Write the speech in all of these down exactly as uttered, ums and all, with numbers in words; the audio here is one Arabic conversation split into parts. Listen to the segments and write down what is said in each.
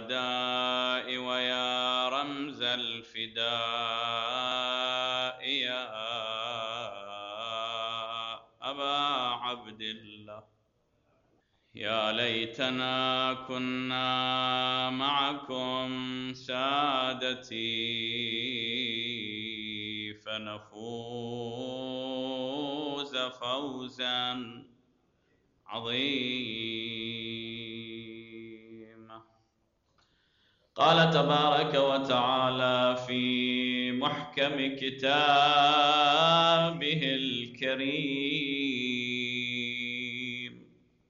الشهداء ويا رمز الفداء يا أبا عبد الله. يا ليتنا كنا معكم سادتي فنفوز فوزا عظيما. قال تبارك وتعالى في محكم كتابه الكريم: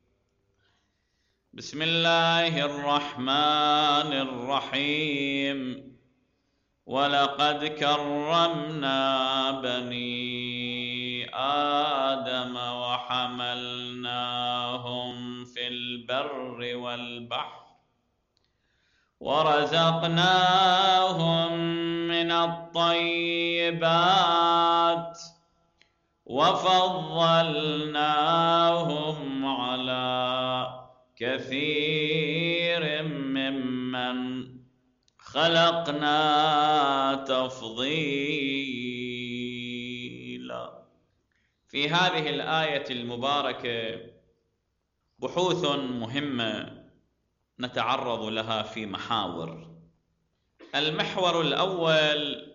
بسم الله الرحمن الرحيم. ولقد كرمنا بني آدم وحملناهم في البر والبحر ورزقناهم من الطيبات وفضلناهم على كثير ممن خلقنا تفضيلا. في هذه الآية المباركة بحوث مهمة نتعرض لها في محاور. المحور الأول: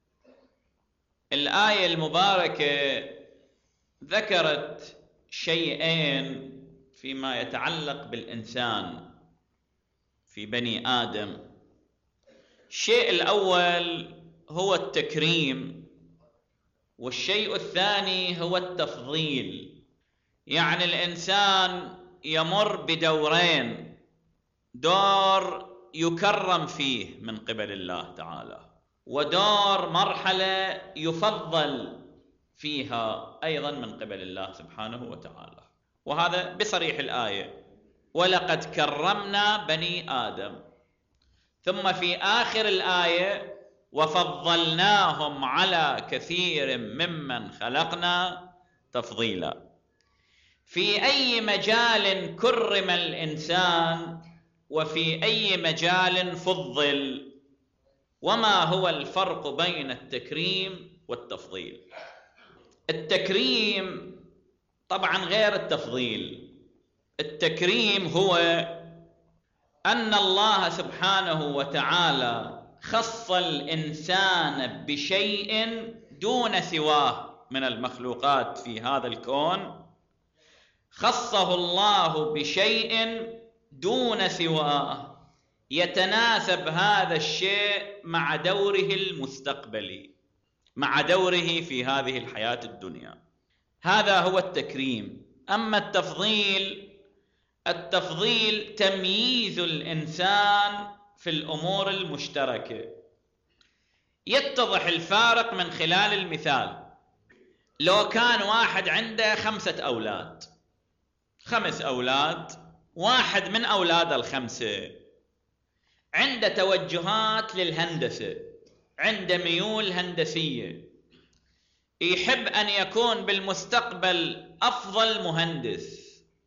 الآية المباركة ذكرت شيئين فيما يتعلق بالإنسان في بني آدم. الشيء الأول هو التكريم، والشيء الثاني هو التفضيل. يعني الإنسان يمر بدورين: دور يكرم فيه من قبل الله تعالى، ودور مرحلة يفضل فيها أيضا من قبل الله سبحانه وتعالى. وهذا بصريح الآية: ولقد كرمنا بني آدم. ثم في آخر الآية: وفضلناهم على كثير ممن خلقنا تفضيلا. في أي مجال كرم الإنسان وفي أي مجال فضل؟ وما هو الفرق بين التكريم والتفضيل؟ التكريم طبعا غير التفضيل. التكريم هو أن الله سبحانه وتعالى خص الإنسان بشيء دون سواه من المخلوقات في هذا الكون. خصه الله بشيء دون سواه يتناسب هذا الشيء مع دوره المستقبلي، مع دوره في هذه الحياة الدنيا. هذا هو التكريم. أما التفضيل، التفضيل تمييز الإنسان في الأمور المشتركة. يتضح الفارق من خلال المثال: لو كان واحد عنده خمسة أولاد، خمس أولاد، واحد من أولاد الخمسة عنده توجهات للهندسة، عنده ميول هندسية، يحب أن يكون بالمستقبل أفضل مهندس،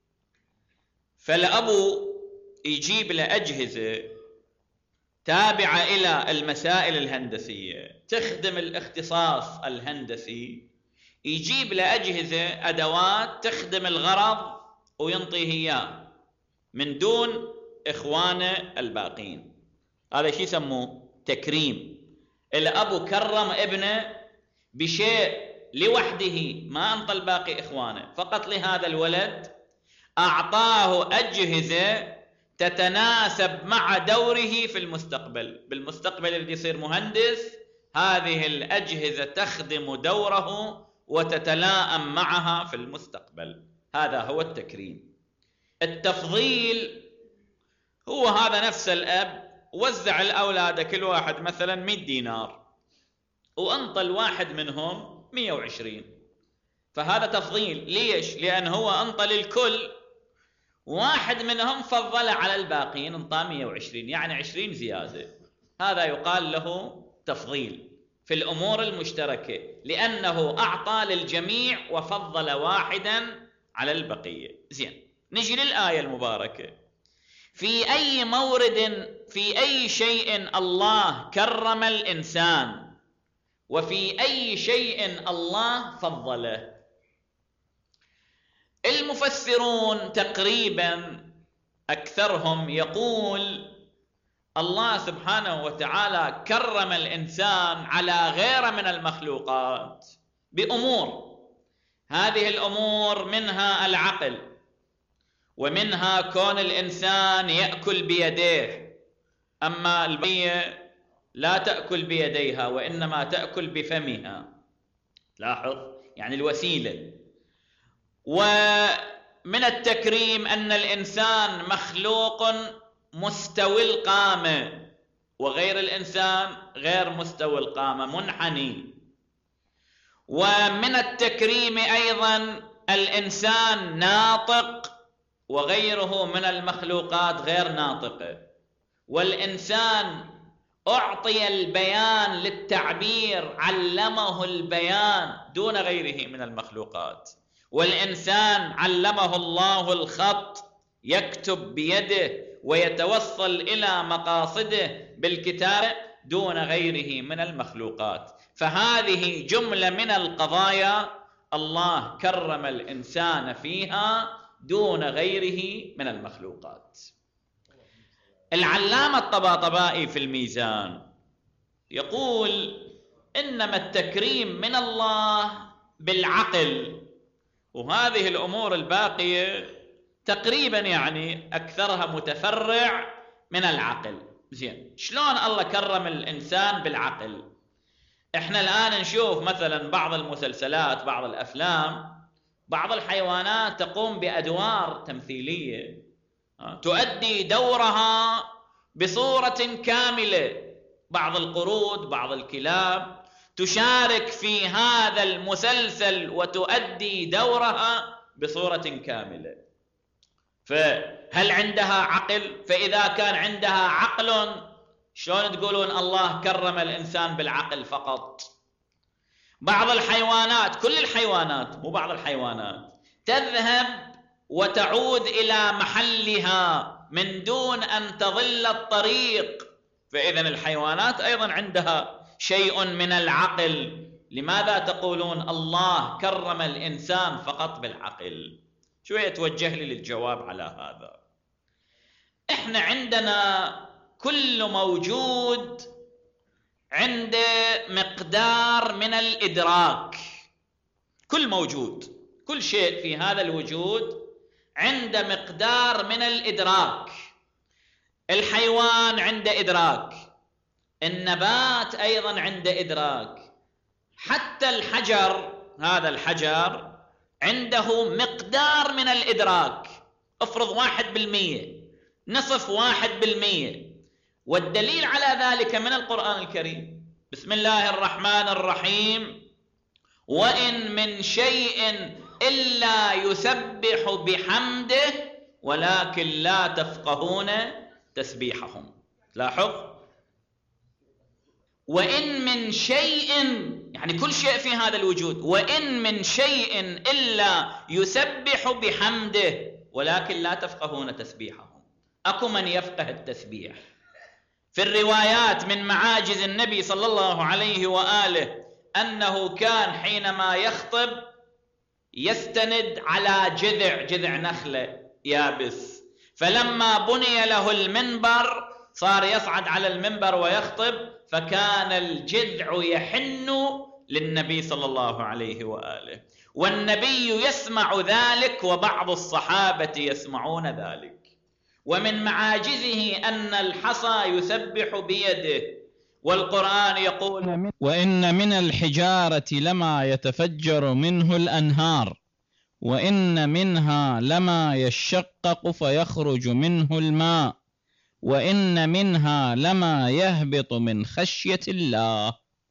فالأبو يجيب له أجهزة تابعة إلى المسائل الهندسية تخدم الاختصاص الهندسي، يجيب له أجهزة أدوات تخدم الغرض وينطيه إياه من دون إخوانه الباقين. هذا شيء يسموه تكريم. الأب كرم ابنه بشيء لوحده، ما أنطى الباقي إخوانه، فقط لهذا الولد أعطاه أجهزة تتناسب مع دوره في المستقبل. بالمستقبل الذي يصير مهندس، هذه الأجهزة تخدم دوره وتتلائم معها في المستقبل. هذا هو التكريم. التفضيل هو هذا نفس الأب وزع الأولاد كل واحد مثلا مئة دينار وأنطى الواحد منهم مئة وعشرين، فهذا تفضيل. ليش؟ لأن هو أنطى للكل، واحد منهم فضل على الباقين انطى مئة وعشرين، يعني عشرين زيادة. هذا يقال له تفضيل في الأمور المشتركة، لأنه أعطى للجميع وفضل واحدا على البقية. زين، نجي للآية المباركة. في أي مورد في أي شيء الله كرم الإنسان، وفي أي شيء الله فضله. المفسرون تقريبا أكثرهم يقول الله سبحانه وتعالى كرم الإنسان على غيره من المخلوقات بأمور، هذه الأمور منها العقل، ومنها كون الإنسان يأكل بيديه، أما البقية لا تأكل بيديها وإنما تأكل بفمها. لاحظ يعني الوسيلة. ومن التكريم أن الإنسان مخلوق مستوي القامة، وغير الإنسان غير مستوي القامة منحني. ومن التكريم أيضا الإنسان ناطق، وغيره من المخلوقات غير ناطقة. والإنسان أعطي البيان للتعبير، علمه البيان دون غيره من المخلوقات. والإنسان علمه الله الخط، يكتب بيده ويتوصل إلى مقاصده بالكتابة دون غيره من المخلوقات. فهذه جملة من القضايا الله كرم الإنسان فيها دون غيره من المخلوقات. العلامة الطباطبائي في الميزان يقول إنما التكريم من الله بالعقل، وهذه الأمور الباقية تقريبا يعني أكثرها متفرع من العقل. زين، شلون الله كرم الإنسان بالعقل؟ إحنا الآن نشوف مثلا بعض المسلسلات، بعض الأفلام، بعض الحيوانات تقوم بأدوار تمثيلية تؤدي دورها بصورة كاملة. بعض القرود، بعض الكلاب تشارك في هذا المسلسل وتؤدي دورها بصورة كاملة. فهل عندها عقل؟ فإذا كان عندها عقل، شلون تقولون الله كرم الإنسان بالعقل فقط؟ بعض الحيوانات، كل الحيوانات مو بعض الحيوانات، تذهب وتعود إلى محلها من دون أن تضل الطريق. فإذا الحيوانات أيضا عندها شيء من العقل. لماذا تقولون الله كرم الإنسان فقط بالعقل؟ شوية توجه لي للجواب على هذا. إحنا عندنا كل موجود عنده مقدار من الإدراك. كل موجود، كل شيء في هذا الوجود عنده مقدار من الإدراك. الحيوان عنده إدراك، النبات أيضا عنده إدراك، حتى الحجر، هذا الحجر عنده مقدار من الإدراك. افرض واحد بالمية، نصف واحد بالمية. والدليل على ذلك من القرآن الكريم. بسم الله الرحمن الرحيم: وإن من شيء إلا يسبح بحمده ولكن لا تفقهون تسبيحهم. لاحظ، وإن من شيء يعني كل شيء في هذا الوجود، وإن من شيء إلا يسبح بحمده ولكن لا تفقهون تسبيحهم. أكو من يفقه التسبيح؟ في الروايات من معاجز النبي صلى الله عليه وآله أنه كان حينما يخطب يستند على جذع جذع نخلة يابس، فلما بني له المنبر صار يصعد على المنبر ويخطب، فكان الجذع يحن للنبي صلى الله عليه وآله، والنبي يسمع ذلك وبعض الصحابة يسمعون ذلك. ومن معاجزه أن الحصى يسبح بيده، والقرآن يقول: وإن من الحجارة لما يتفجر منه الأنهار وإن منها لما يشقق فيخرج منه الماء وإن منها لما يهبط من خشية الله.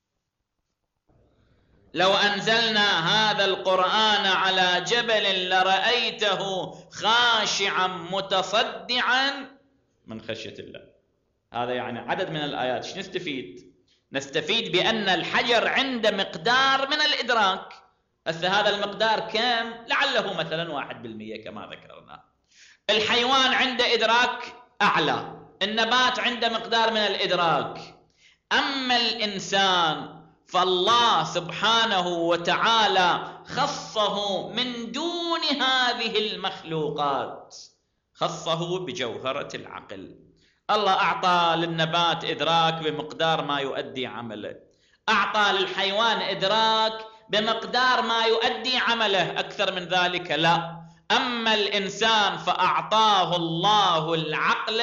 لو أنزلنا هذا القرآن على جبل لرأيته خاشعا متصدعا من خشية الله. هذا يعني عدد من الآيات. ايش نستفيد؟ نستفيد بأن الحجر عنده مقدار من الإدراك. هسه هذا المقدار كم؟ لعله مثلا واحد بالمية كما ذكرنا. الحيوان عنده إدراك أعلى، النبات عنده مقدار من الإدراك. أما الإنسان فالله سبحانه وتعالى خصه من دون هذه المخلوقات، خصه بجوهرة العقل. الله أعطى للنبات إدراك بمقدار ما يؤدي عمله، أعطى للحيوان إدراك بمقدار ما يؤدي عمله، أكثر من ذلك لا. أما الإنسان فأعطاه الله العقل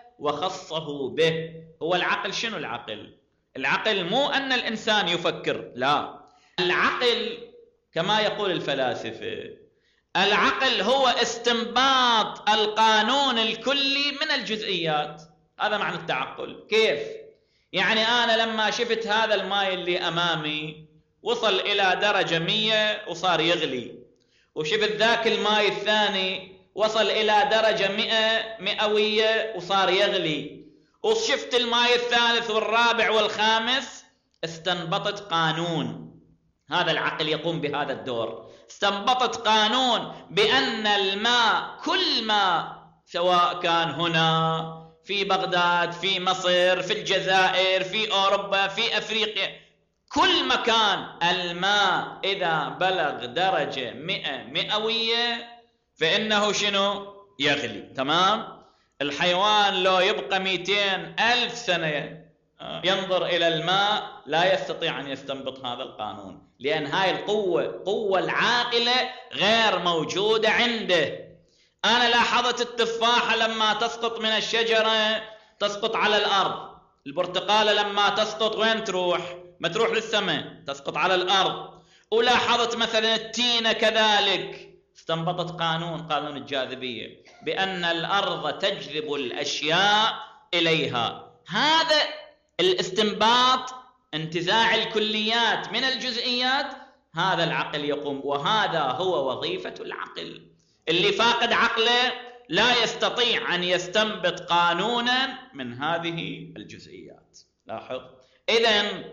وخصه به. هو العقل شنو العقل؟ العقل مو أن الإنسان يفكر، لا، العقل كما يقول الفلاسفة، العقل هو استنباط القانون الكلي من الجزئيات. هذا معنى التعقل. كيف؟ يعني أنا لما شفت هذا الماء اللي أمامي وصل إلى درجة مية وصار يغلي، وشفت ذاك الماء الثاني وصل إلى درجة مئة مئوية وصار يغلي، وشفت الماء الثالث والرابع والخامس، استنبطت قانون. هذا العقل يقوم بهذا الدور. استنبطت قانون بأن الماء، كل ماء، سواء كان هنا في بغداد، في مصر، في الجزائر، في أوروبا، في أفريقيا، كل مكان، الماء إذا بلغ درجة مئة مئوية فإنه شنو؟ يغلي. تمام؟ الحيوان لو يبقى مئتين ألف سنة ينظر إلى الماء لا يستطيع أن يستنبط هذا القانون، لأن هاي القوة، قوة العاقلة، غير موجودة عنده. أنا لاحظت التفاحة لما تسقط من الشجرة تسقط على الأرض، البرتقالة لما تسقط وين تروح؟ ما تروح للسماء، تسقط على الأرض. ولاحظت مثلا التينة كذلك، استنبطت قانون، قانون الجاذبية، بأن الأرض تجذب الأشياء إليها. هذا الاستنباط، انتزاع الكليات من الجزئيات، هذا العقل يقوم، وهذا هو وظيفة العقل. اللي فاقد عقله لا يستطيع أن يستنبط قانونا من هذه الجزئيات. لاحظ، إذن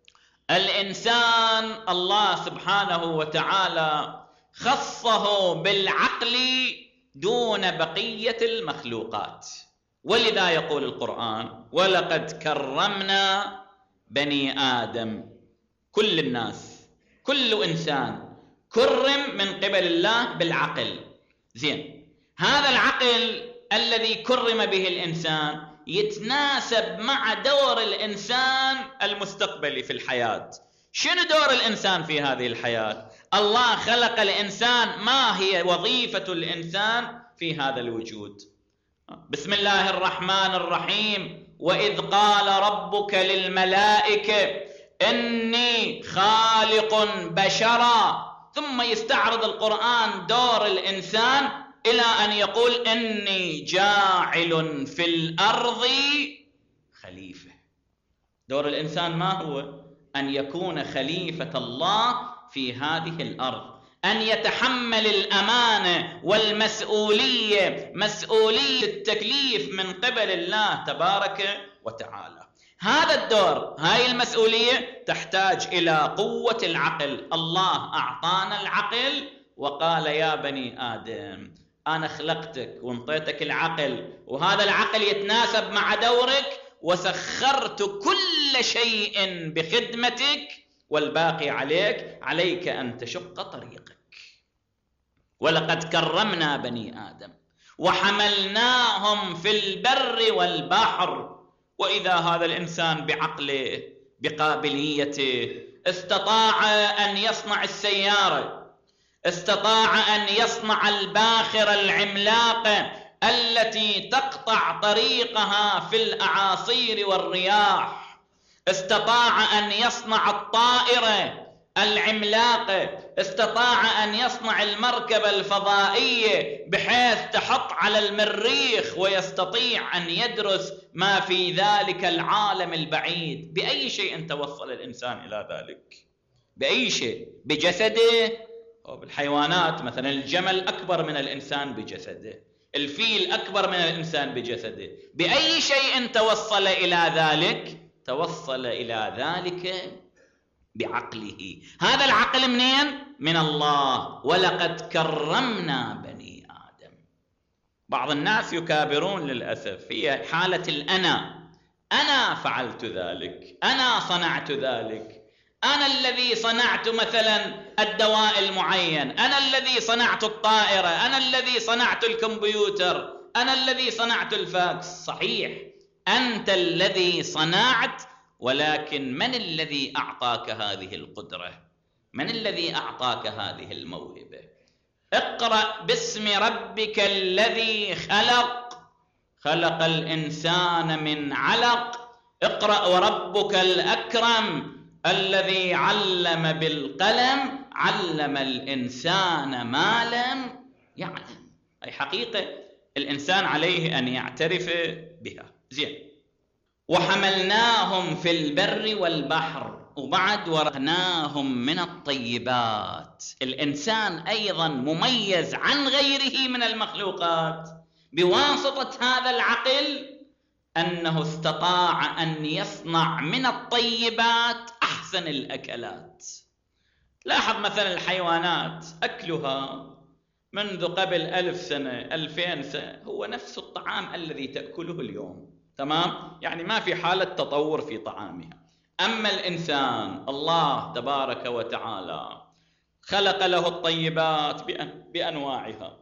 الإنسان الله سبحانه وتعالى خصه بالعقل دون بقية المخلوقات. ولذا يقول القرآن: ولقد كرمنا بني آدم. كل الناس، كل إنسان كرم من قبل الله بالعقل. زين، هذا العقل الذي كرم به الإنسان يتناسب مع دور الإنسان المستقبلي في الحياة. شنو دور الإنسان في هذه الحياة؟ الله خلق الإنسان، ما هي وظيفة الإنسان في هذا الوجود؟ بسم الله الرحمن الرحيم: وإذ قال ربك للملائكة إني خالق بشرا. ثم يستعرض القرآن دور الإنسان إلى أن يقول إني جاعل في الأرض خليفة. دور الإنسان ما هو؟ أن يكون خليفة الله في هذه الأرض، أن يتحمل الأمانة والمسؤولية، مسؤولية التكليف من قبل الله تبارك وتعالى. هذا الدور، هاي المسؤولية تحتاج إلى قوة العقل. الله أعطانا العقل وقال: يا بني آدم، أنا خلقتك وانطيتك العقل، وهذا العقل يتناسب مع دورك، وسخرت كل شيء بخدمتك، والباقي عليك، عليك أن تشق طريقك. ولقد كرمنا بني آدم وحملناهم في البر والبحر. وإذا هذا الإنسان بعقله، بقابليته، استطاع أن يصنع السيارة، استطاع أن يصنع الباخرة العملاقة التي تقطع طريقها في الأعاصير والرياح، استطاع أن يصنع الطائرة العملاقة، استطاع أن يصنع المركبة الفضائية بحيث تحط على المريخ ويستطيع أن يدرس ما في ذلك العالم البعيد. بأي شيء توصل الإنسان إلى ذلك؟ بأي شيء؟ بجسده؟ أو بالحيوانات مثلا الجمل أكبر من الإنسان بجسده، الفيل أكبر من الإنسان بجسده. بأي شيء توصل إلى ذلك؟ توصل إلى ذلك بعقله. هذا العقل منين؟ من الله. ولقد كرمنا بني آدم. بعض الناس يكابرون للأسف، هي حالة الأنا، أنا فعلت ذلك، أنا صنعت ذلك، أنا الذي صنعت مثلا الدواء المعين، أنا الذي صنعت الطائرة، أنا الذي صنعت الكمبيوتر، أنا الذي صنعت الفاكس. صحيح أنت الذي صنعت، ولكن من الذي أعطاك هذه القدرة؟ من الذي أعطاك هذه الموهبة؟ اقرأ باسم ربك الذي خلق، خلق الإنسان من علق، اقرأ وربك الأكرم الذي علم بالقلم، علم الإنسان ما لم يعلم. أي حقيقة الإنسان عليه أن يعترف بها. زين. وحملناهم في البر والبحر، وبعد ورزقناهم من الطيبات. الإنسان أيضا مميز عن غيره من المخلوقات بواسطة هذا العقل، أنه استطاع أن يصنع من الطيبات أحسن الأكلات. لاحظ مثلا الحيوانات أكلها منذ قبل ألف سنة ألفين سنة هو نفس الطعام الذي تأكله اليوم، تمام؟ يعني ما في حالة تطور في طعامها. أما الإنسان الله تبارك وتعالى خلق له الطيبات بأنواعها،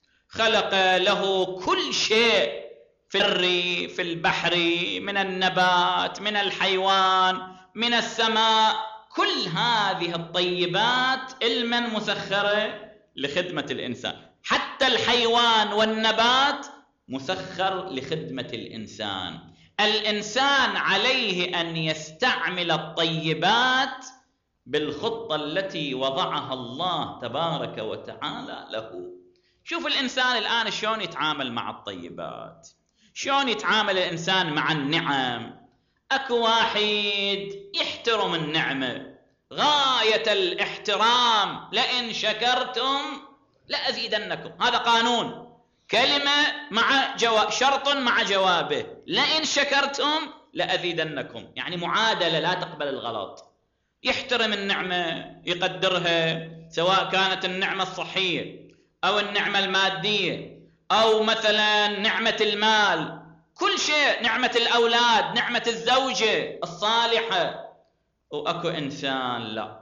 خلق له كل شيء في البر في البحر، من النبات، من الحيوان، من السماء. كل هذه الطيبات علما مسخرة لخدمة الإنسان. حتى الحيوان والنبات مسخر لخدمة الإنسان. الإنسان عليه أن يستعمل الطيبات بالخطة التي وضعها الله تبارك وتعالى له. شوف الإنسان الآن شلون يتعامل مع الطيبات، شلون يتعامل الإنسان مع النعم. أكو واحد يحترم النعمة غاية الاحترام، لئن شكرتم لأزيدنكم. هذا قانون، كلمة مع جواب، شرط مع جوابه، لئن شكرتم لأزيدنكم، يعني معادلة لا تقبل الغلط. يحترم النعمة، يقدرها، سواء كانت النعمة الصحية أو النعمة المادية أو مثلا نعمة المال، كل شيء، نعمة الأولاد، نعمة الزوجة الصالحة. وأكو إنسان لا،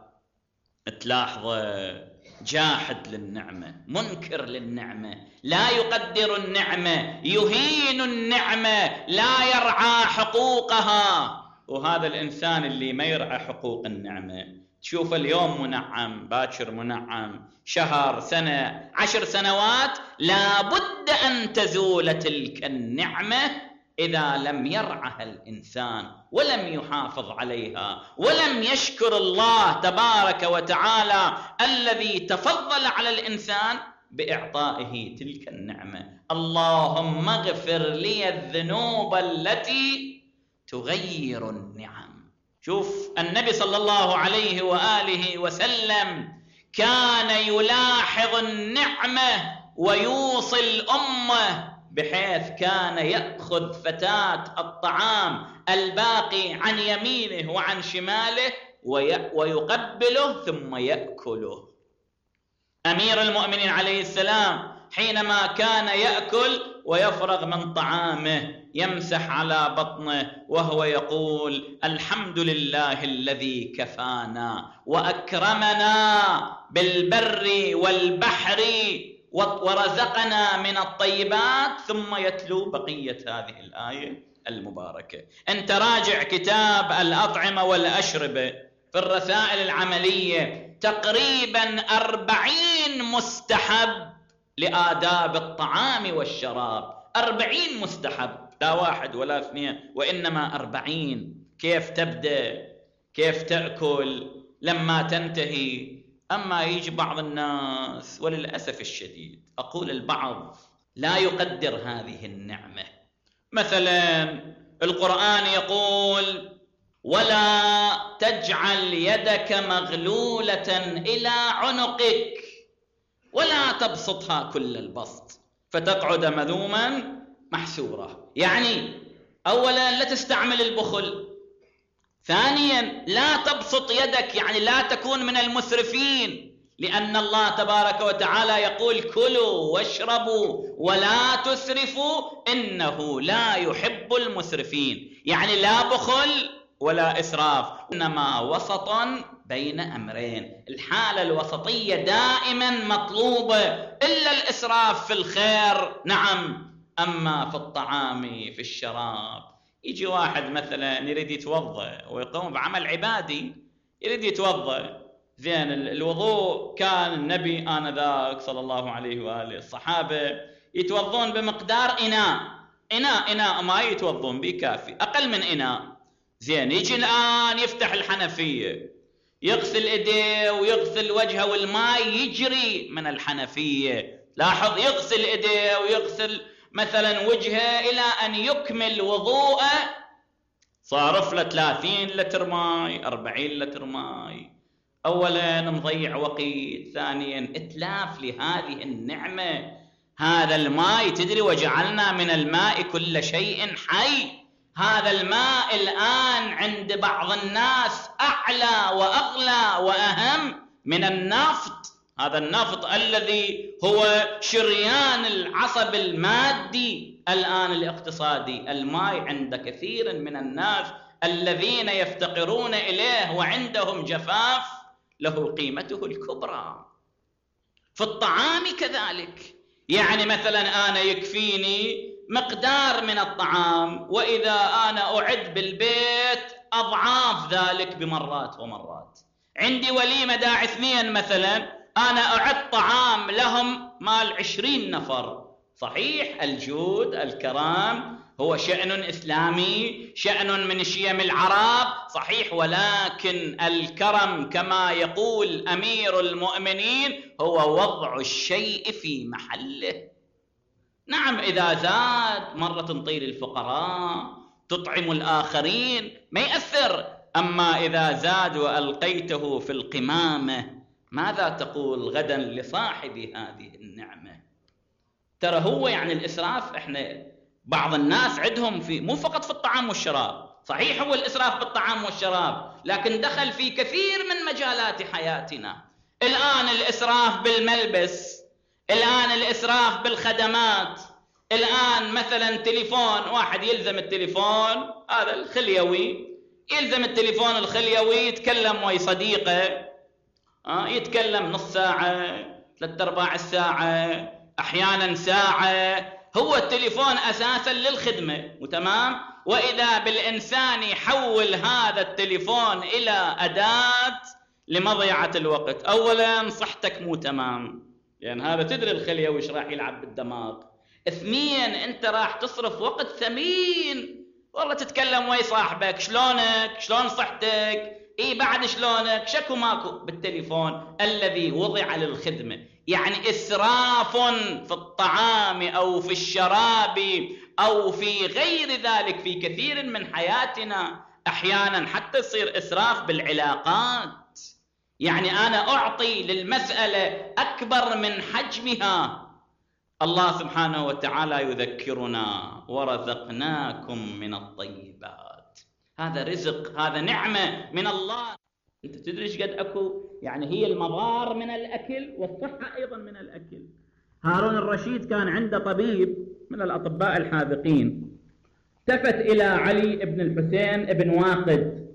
تلاحظه جاحد للنعمة، منكر للنعمة، لا يقدر النعمة، يهين النعمة، لا يرعى حقوقها. وهذا الإنسان اللي ما يرعى حقوق النعمة تشوف اليوم منعم، باكر منعم، شهر، سنة، عشر سنوات، لا بد أن تزول تلك النعمة إذا لم يرعها الإنسان ولم يحافظ عليها ولم يشكر الله تبارك وتعالى الذي تفضل على الإنسان بإعطائه تلك النعمة. اللهم اغفر لي الذنوب التي تغير النعم. شوف النبي صلى الله عليه وآله وسلم كان يلاحظ النعمة ويوصي الأمة، بحيث كان يأخذ فتاة الطعام الباقي عن يمينه وعن شماله ويقبله ثم يأكله. أمير المؤمنين عليه السلام حينما كان يأكل ويفرغ من طعامه يمسح على بطنه وهو يقول: الحمد لله الذي كفانا وأكرمنا بالبر والبحر ورزقنا من الطيبات، ثم يتلو بقية هذه الآية المباركة. أنت راجع كتاب الأطعمة والأشربة في الرسائل العملية، تقريبا أربعين مستحب لآداب الطعام والشراب. أربعين مستحب، لا واحد ولا اثنين، وإنما أربعين. كيف تبدأ، كيف تأكل لما تنتهي. أما يجي بعض الناس وللأسف الشديد أقول البعض لا يقدر هذه النعمة. مثلا القرآن يقول: ولا تجعل يدك مغلولة إلى عنقك ولا تبسطها كل البسط فتقعد مذوما محسورا. يعني أولا لا تستعمل البخل، ثانيا لا تبسط يدك، يعني لا تكون من المسرفين، لأن الله تبارك وتعالى يقول كلوا واشربوا ولا تسرفوا إنه لا يحب المسرفين، يعني لا بخل ولا إسراف، إنما وسطا بين أمرين. الحالة الوسطية دائما مطلوبة، إلا الإسراف في الخير نعم، أما في الطعام في الشراب. يجي واحد مثلا يريد يتوضأ ويقوم بعمل عبادي، يريد يتوضأ زين، الوضوء كان النبي آنذاك صلى الله عليه وآله الصحابة يتوضون بمقدار إناء إناء إناء ما يتوضون به كافي، أقل من إناء. زين، يجي الآن يفتح الحنفية يغسل إيديه ويغسل وجهه والماء يجري من الحنفية، لاحظ يغسل إيديه ويغسل مثلا وجهه إلى أن يكمل وضوءه، صارف له ثلاثين لتر ماي أربعين لتر ماي. أولا مضيع وقت، ثانيا إتلاف لهذه النعمة. هذا الماء تدري وجعلنا من الماء كل شيء حي، هذا الماء الآن عند بعض الناس أعلى وأغلى وأهم من النفط. هذا النفط الذي هو شريان العصب المادي الآن الاقتصادي، الماء عند كثير من الناس الذين يفتقرون إليه وعندهم جفاف له قيمته الكبرى. في الطعام كذلك، يعني مثلا أنا يكفيني مقدار من الطعام، وإذا أنا أعد بالبيت أضعاف ذلك بمرات ومرات. عندي وليمة داعي اثنين مثلا، أنا أعد طعام لهم مال عشرين نفر. صحيح الجود الكرام هو شأن إسلامي، شأن من شيم العرب، صحيح، ولكن الكرم كما يقول أمير المؤمنين هو وضع الشيء في محله. نعم إذا زاد مرة تنطي للفقراء، تطعم الآخرين، ما يأثر. أما إذا زاد وألقيته في القمامة، ماذا تقول غدا لصاحب هذه النعمة؟ ترى هو يعني الإسراف، إحنا بعض الناس عندهم في مو فقط في الطعام والشراب، صحيح هو الإسراف بالطعام والشراب، لكن دخل في كثير من مجالات حياتنا. الآن الإسراف بالملبس، الآن الإسراف بالخدمات، الآن مثلا تليفون، واحد يلزم التليفون هذا الخليوي، يلزم التليفون الخليوي يتكلم ويا صديقه، آه يتكلم نص ساعة ثلاث أرباع الساعة أحيانا ساعة، هو التليفون أساسا للخدمة وتمام. وإذا بالإنسان يحول هذا التليفون إلى أداة لمضيعة الوقت، أولا صحتك مو تمام، يعني هذا تدري الخليوي وش راح يلعب بالدماغ. اثنين، أنت راح تصرف وقت ثمين، والله تتكلم ويا صاحبك شلونك شلون صحتك، إيه بعد شلونك، شكو ماكو بالتليفون الذي وضع للخدمة. يعني إسراف في الطعام أو في الشراب أو في غير ذلك في كثير من حياتنا. أحيانا حتى يصير إسراف بالعلاقات، يعني أنا أعطي للمسألة أكبر من حجمها. الله سبحانه وتعالى يذكرنا ورزقناكم من الطيبات، هذا رزق، هذا نعمة من الله. أنت تدري ايش قد أكو، يعني هي المضار من الأكل والصحة أيضا من الأكل. هارون الرشيد كان عنده طبيب من الأطباء الحاذقين، التفت إلى علي بن الحسين بن واقد،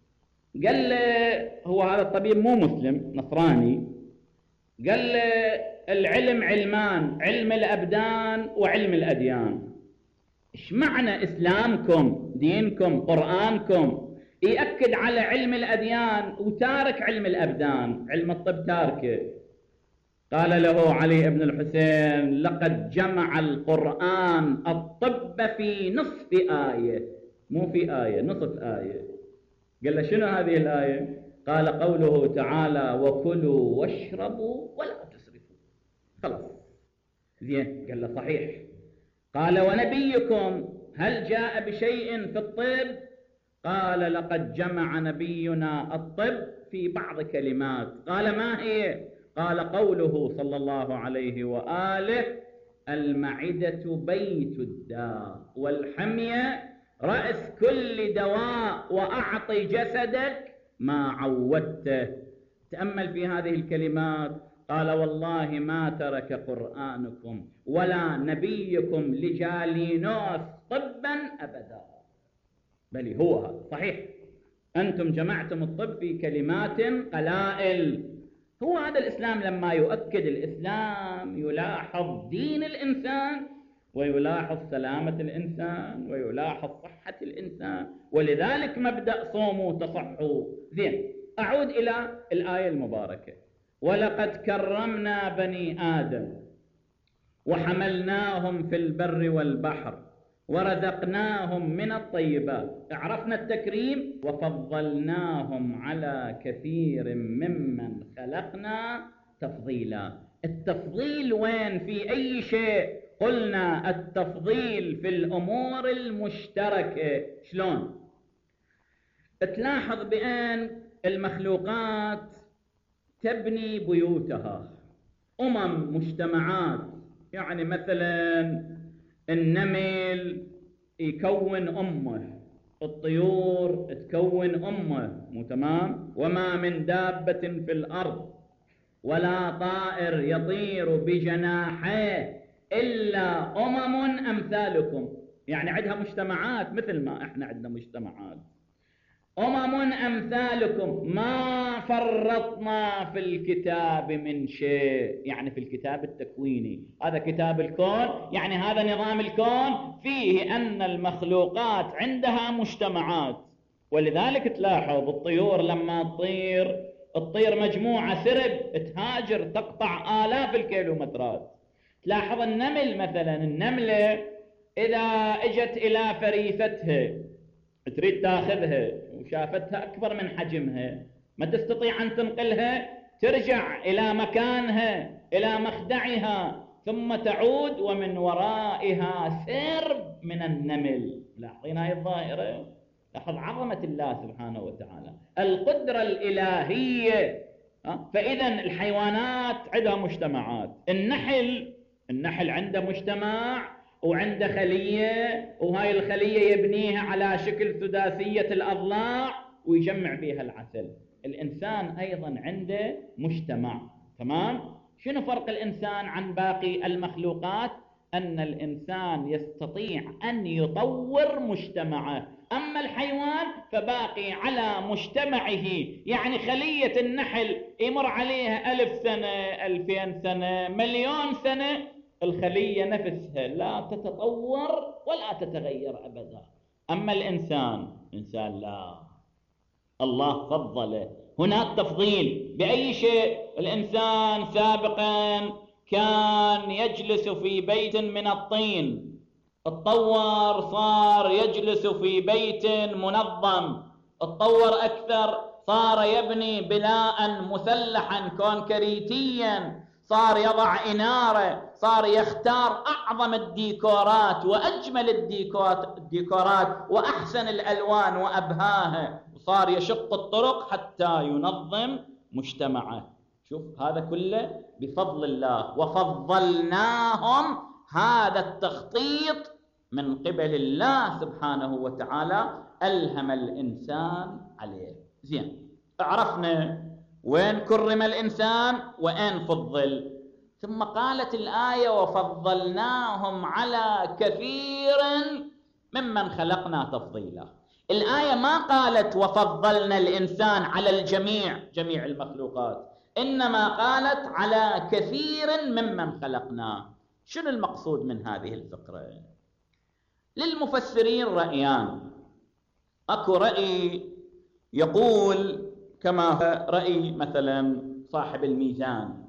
قال له، هو هذا الطبيب مو مسلم نصراني، قال له العلم علمان، علم الأبدان وعلم الأديان. إيش معنى إسلامكم دينكم قرآنكم يأكد على علم الأديان وتارك علم الأبدان، علم الطب تاركه؟ قال له علي بن الحسين لقد جمع القرآن الطب في نصف آية، مو في آية، نصف آية. قال له شنو هذه الآية؟ قال قوله تعالى وكلوا واشربوا ولا تسرفوا. خلاص زين، قال له صحيح. قال ونبيكم هل جاء بشيء في الطب؟ قال لقد جمع نبينا الطب في بعض كلمات. قال ما هي؟ قال قوله صلى الله عليه وآله المعدة بيت الداء والحمية رأس كل دواء، وأعطي جسدك ما عودته. تأمل في هذه الكلمات، قال والله ما ترك قرآنكم ولا نبيكم لجالينوس طبا أبدا. بل هو صحيح أنتم جمعتم الطب في كلمات قلائل. هو هذا الإسلام لما يؤكد، الإسلام يلاحظ دين الإنسان ويلاحظ سلامة الإنسان ويلاحظ صحة الإنسان، ولذلك مبدأ صوموا تصحوا. زين، أعود إلى الآية المباركة: ولقد كرمنا بني آدم وحملناهم في البر والبحر ورزقناهم من الطيبات. عرفنا التكريم، وفضلناهم على كثير ممن خلقنا تفضيلا. التفضيل وين؟ في أي شيء؟ قلنا التفضيل في الأمور المشتركة. شلون؟ تلاحظ بأن المخلوقات تبني بيوتها، أمم، مجتمعات. يعني مثلا النمل يكون أمه، الطيور تكون أمه، مو تمام؟ وما من دابة في الأرض ولا طائر يطير بجناحيه إلا أمم أمثالكم. يعني عندها مجتمعات مثل ما إحنا عندنا مجتمعات. أمم أمثالكم ما فرطنا في الكتاب من شيء، يعني في الكتاب التكويني، هذا كتاب الكون، يعني هذا نظام الكون فيه أن المخلوقات عندها مجتمعات. ولذلك تلاحظ الطيور لما تطير، تطير مجموعة سرب تهاجر تقطع آلاف الكيلومترات. تلاحظ النمل مثلا، النملة إذا اجت إلى فريستها تريد تاخذها وشافتها أكبر من حجمها، ما تستطيع أن تنقلها، ترجع إلى مكانها إلى مخدعها ثم تعود، ومن ورائها سرب من النمل. لاحظين هاي الظاهرة؟ لاحظ عظمة الله سبحانه وتعالى، القدرة الإلهية. فإذا الحيوانات عندها مجتمعات. النحل النحل عنده مجتمع وعنده خلية، وهاي الخلية يبنيها على شكل سداسية الأضلاع ويجمع بها العسل. الإنسان أيضا عنده مجتمع. تمام؟ شنو فرق الإنسان عن باقي المخلوقات؟ أن الإنسان يستطيع أن يطور مجتمعه، أما الحيوان فباقي على مجتمعه. يعني خلية النحل يمر عليها ألف سنة، ألفين سنة، مليون سنة، الخلية نفسها لا تتطور ولا تتغير أبدا. أما الإنسان، إنسان لا، الله فضله. هناك تفضيل بأي شيء. الإنسان سابقا كان يجلس في بيت من الطين، اتطور صار يجلس في بيت منظم، اتطور أكثر صار يبني بناء مسلحا كونكريتيا، صار يضع إنارة، صار يختار أعظم الديكورات وأجمل الديكورات وأحسن الألوان وأبهاها، وصار يشق الطرق حتى ينظم مجتمعه. شوف هذا كله بفضل الله. وفضلناهم، هذا التخطيط من قبل الله سبحانه وتعالى ألهم الإنسان عليه. زين، عرفنا وين كرم الإنسان وين فضل. ثم قالت الآية: وفضلناهم على كثير ممن خلقنا تفضيلا. الآية ما قالت وفضلنا الإنسان على الجميع، جميع المخلوقات، إنما قالت على كثير ممن خلقنا. شنو المقصود من هذه الفقرة؟ للمفسرين رأيان. أكو رأي يقول كما هو رأي مثلا صاحب الميزان،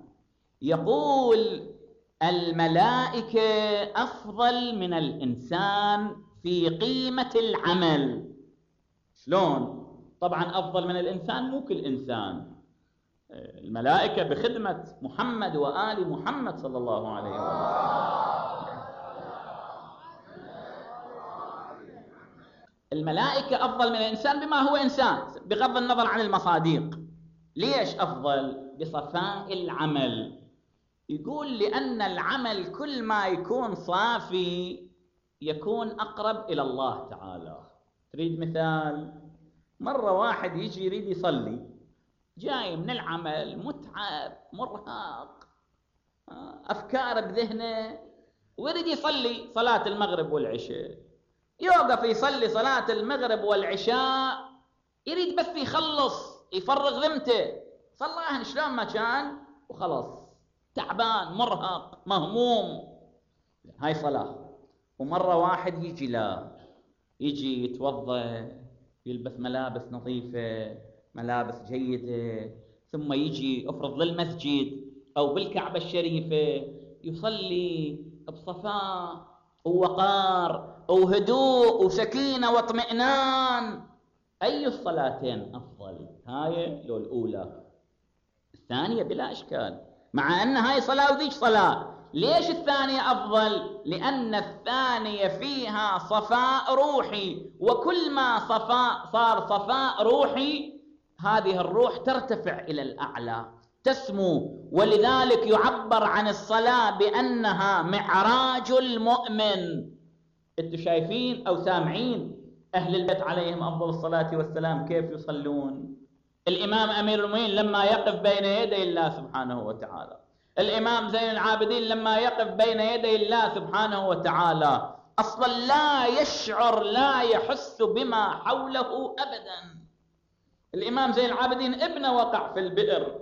يقول الملائكة أفضل من الإنسان في قيمة العمل. شلون؟ طبعا أفضل من الإنسان مو كل إنسان، الملائكة بخدمة محمد وآل محمد صلى الله عليه وسلم. الملائكة أفضل من الإنسان بما هو إنسان، بغض النظر عن المصادق. ليش أفضل؟ بصفاء العمل. يقول لأن العمل كل ما يكون صافي يكون أقرب إلى الله تعالى. تريد مثال؟ مرة واحد يجي يريد يصلي، جاي من العمل متعب مرهق، أفكار بذهنه، ويريد يصلي صلاة المغرب والعشاء. يوقف يصلي صلاة المغرب والعشاء، يريد بس يخلص يفرغ ذمته، صلاهن شلون ما كان وخلاص. تعبان مرهق مهموم، هاي صلاة. ومرة واحد يجي لا يجي يتوضأ، يلبس ملابس نظيفة، ملابس جيدة، ثم يجي افرض للمسجد أو بالكعبة الشريفة يصلي بصفاء ووقار وهدوء وسكينة واطمئنان. أي الصلاتين أفضل، هاي لو الأولى؟ الثانية بلا إشكال، مع أن هاي صلاة وذيك صلاة. ليش الثانية أفضل؟ لأن الثانية فيها صفاء روحي، وكل ما صفاء صار صفاء روحي هذه الروح ترتفع إلى الأعلى تسمو. ولذلك يعبر عن الصلاة بأنها معراج المؤمن. انتم شايفين أو سامعين أهل البيت عليهم أفضل الصلاة والسلام كيف يصلون؟ الإمام أمير المؤمنين لما يقف بين يدي الله سبحانه وتعالى، الإمام زين العابدين لما يقف بين يدي الله سبحانه وتعالى أصلا لا يشعر لا يحس بما حوله أبدا. الإمام زين العابدين ابنه وقع في البئر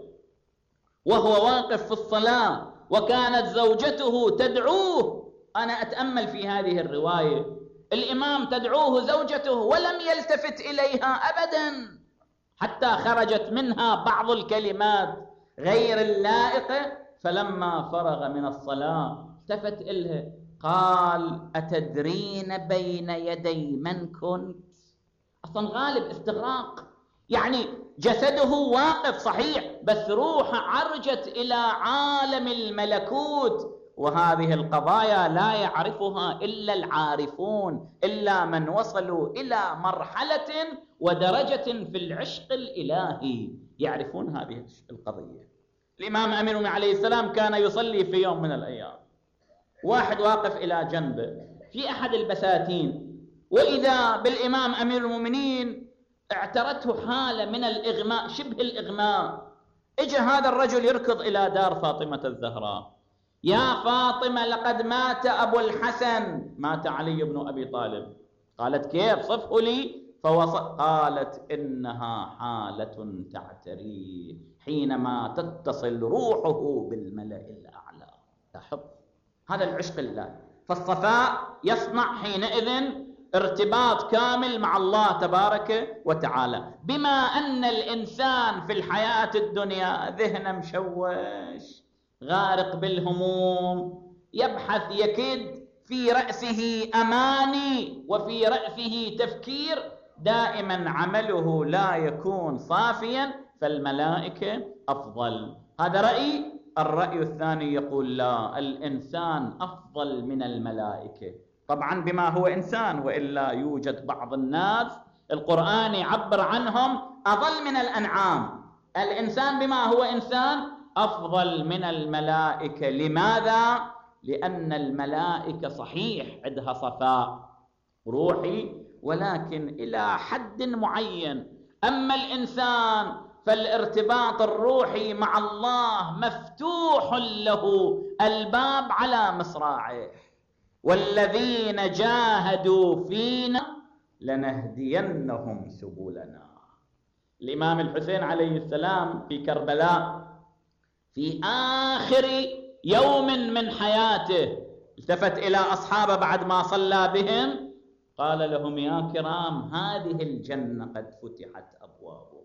وهو واقف في الصلاة، وكانت زوجته تدعوه. أنا أتأمل في هذه الرواية، الإمام تدعوه زوجته ولم يلتفت إليها أبدا، حتى خرجت منها بعض الكلمات غير اللائقة. فلما فرغ من الصلاة التفت إلها قال: أتدرين بين يدي من كنت؟ أصلا غالب استغراق، يعني جسده واقف صحيح بس روحه عرجت إلى عالم الملكوت. وهذه القضايا لا يعرفها إلا العارفون، إلا من وصلوا إلى مرحلة ودرجة في العشق الإلهي يعرفون هذه القضية. الإمام أمير المؤمنين عليه السلام كان يصلي في يوم من الأيام، واحد واقف إلى جنبه في أحد البساتين، وإذا بالإمام أمير المؤمنين اعترته حالة من الإغماء، شبه الإغماء. اجى هذا الرجل يركض إلى دار فاطمة الزهراء: يا فاطمة لقد مات أبو الحسن، مات علي بن أبي طالب. قالت: كيف؟ صفه لي. قالت: إنها حالة تعتريه حينما تتصل روحه بالملأ الأعلى. لاحظ هذا العشق الله. فالصفاء يصنع حينئذ ارتباط كامل مع الله تبارك وتعالى. بما أن الإنسان في الحياة الدنيا ذهن مشوش غارق بالهموم، يبحث يكد في رأسه أماني وفي رأسه تفكير، دائما عمله لا يكون صافيا، فالملائكة أفضل. هذا رأي. الرأي الثاني يقول لا، الإنسان أفضل من الملائكة، طبعا بما هو إنسان، وإلا يوجد بعض الناس القرآن يعبر عنهم أضل من الأنعام. الإنسان بما هو إنسان أفضل من الملائكة. لماذا؟ لأن الملائكة صحيح عندها صفاء روحي ولكن إلى حد معين، أما الإنسان فالارتباط الروحي مع الله مفتوح له الباب على مصراعه. والذين جاهدوا فينا لنهدينهم سبلنا. الإمام الحسين عليه السلام في كربلاء في آخر يوم من حياته التفت إلى أصحابه بعد ما صلى بهم، قال لهم: يا كرام، هذه الجنة قد فتحت أبوابها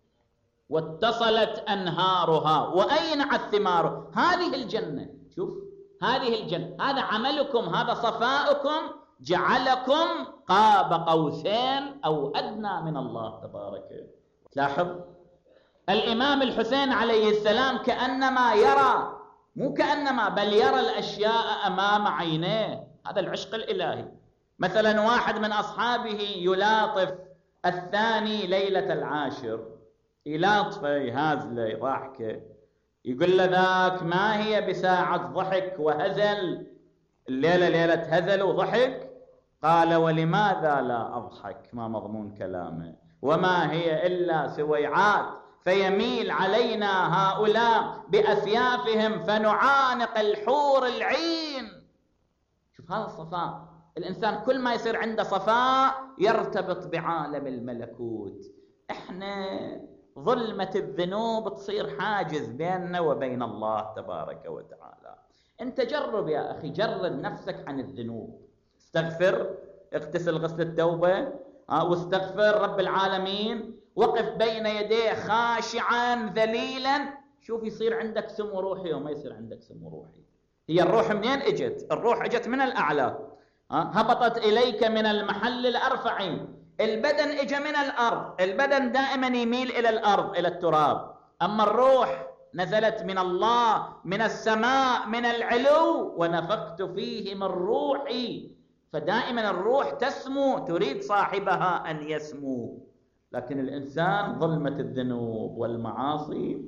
واتصلت أنهارها وأينعت ثمارها. هذه الجنة، شوف هذه الجنة، هذا عملكم، هذا صفاؤكم جعلكم قاب قوسين أو أدنى من الله تبارك. لاحظ الإمام الحسين عليه السلام كأنما يرى، مو كأنما بل يرى الأشياء أمام عينيه. هذا العشق الإلهي. مثلا واحد من أصحابه يلاطف الثاني ليلة العاشر، يلاطفه يهازله ضحكه، يقول له: ذاك ما هي بساعة ضحك وهزل، الليلة ليلة هزل وضحك. قال: ولماذا لا أضحك؟ ما مضمون كلامه؟ وما هي إلا سويعات فيميل علينا هؤلاء بأسيافهم فنعانق الحور العين. شوف هذا الصفاء، الإنسان كل ما يصير عنده صفاء يرتبط بعالم الملكوت. احنا ظلمة الذنوب تصير حاجز بيننا وبين الله تبارك وتعالى. انت جرب يا أخي، جرد نفسك عن الذنوب، استغفر، اغتسل غسل التوبة واستغفر رب العالمين، وقف بين يديه خاشعا ذليلا، شوف يصير عندك سمو روحي وما يصير عندك سمو روحي. هي الروح منين اجت؟ الروح اجت من الأعلى، هبطت إليك من المحل الأرفع. البدن اجى من الأرض، البدن دائما يميل إلى الأرض إلى التراب، أما الروح نزلت من الله من السماء من العلو، ونفخت فيه من روحي. فدائما الروح تسمو، تريد صاحبها أن يسمو. لكن الإنسان ظلمة الذنوب والمعاصي